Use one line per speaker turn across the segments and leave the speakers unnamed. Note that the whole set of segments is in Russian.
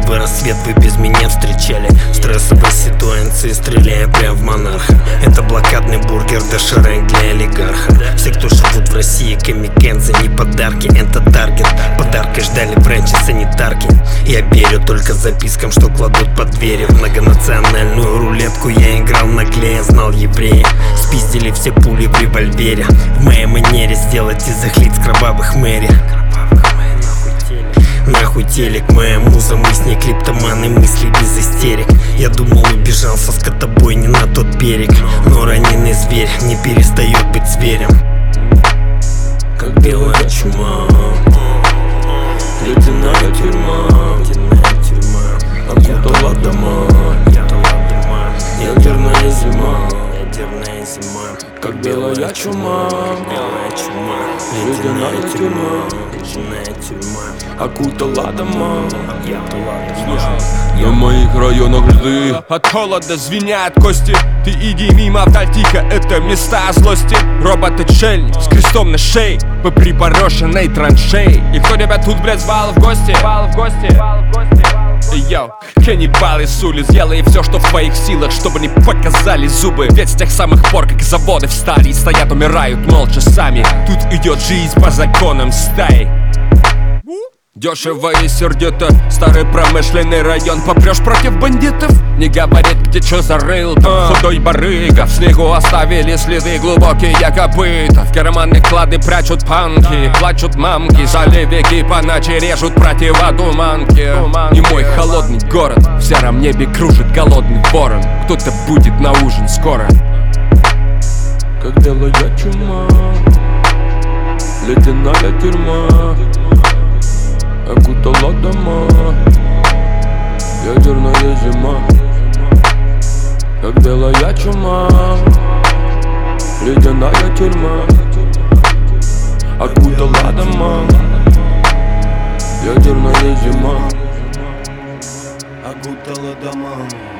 бы рассвет вы без меня встречали. Стрессовые ситуации, стреляя прям в монарха. Это блокадный бургер, доширак для олигарха. Все, кто живут в России, камикензы, не подарки, это таргет. Подаркой ждали врачи-санитарки. Я верю только запискам, что кладут под двери. В многонациональную рулетку я играл наглее, знал еврея. Спиздили все пули в револьвере. В моей манере сделать из их лиц кровавых мэри. Нахуй телек, моя муза, мы с ней клиптоманы, мысли без истерик. Я думал, убежал со скотобойни на тот берег, но раненый зверь не перестает быть зверем. Как белая чума, ледяная тюрьма, окутала дома, ядерная зима. Как белая чума, ледяная тюрьма, окутала дома.
На моих районах льды, от холода звенят кости. Ты иди мимо, вдаль тихо, это места злости. Робот-отшельник с крестом на шее по припорошенной траншеи. И кто тебя тут, блядь, звал в гости? Йоу, каннибал из улиц, делай все, что в твоих силах, чтобы не показали зубы. Ведь с тех самых пор, как заводы встали, стоят, умирают молча сами. Тут идет жизнь по законам стаи. Дешево и сердито, старый промышленный район. Попрешь против бандитов, не говорит, где чё зарыл. Там худой барыга, в снегу оставили следы глубокие копыта. В карманы клады прячут панки, плачут мамки. Заливики по ночи режут противотуманки. И мой холодный город в сером небе кружит голодный ворон. Кто-то будет на ужин скоро.
Как белая чума, ледяная тюрьма, окутала дома, ядерная зима. Как белая чума, ледяная тюрьма, окутала дома, ядерная зима.
Окутала дома.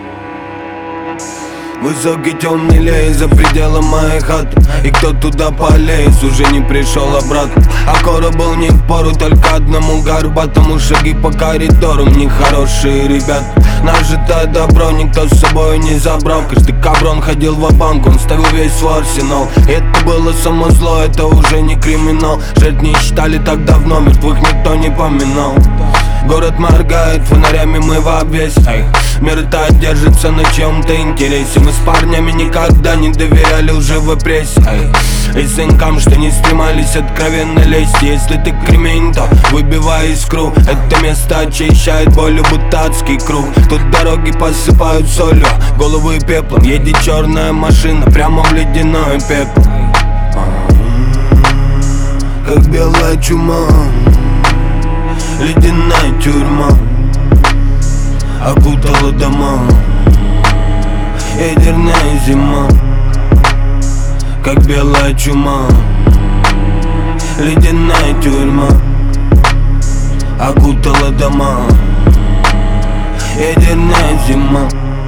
Высокий темный лес за пределом моей хаты. И кто туда полез, уже не пришел обратно. А скоро был не впору только одному горбатому. Шаги по коридорам, нехорошие ребят. Нажитое добро никто с собой не забрал. Каждый каброн ходил ва-банк, он ставил весь свой арсенал. И это было само зло, это уже не криминал. Жертв не считали так давно, мертвых никто не поминал. Город моргает, фонарями мы в обвесе. Мир-то держится на чем-то интересе. Мы с парнями никогда не доверяли лживой прессе. И сынкам, что не стремались откровенно лезть. Если ты кремень, то выбивай искру. Это место очищает болью, будто адский круг. Тут дороги посыпают солью, головы пеплом. Едет черная машина прямо в ледяной пепел. Как белая чума, ледяная тюрьма, окутала дома, ядерная зима. Как белая чума, ледяная тюрьма, окутала дома, ядерная зима.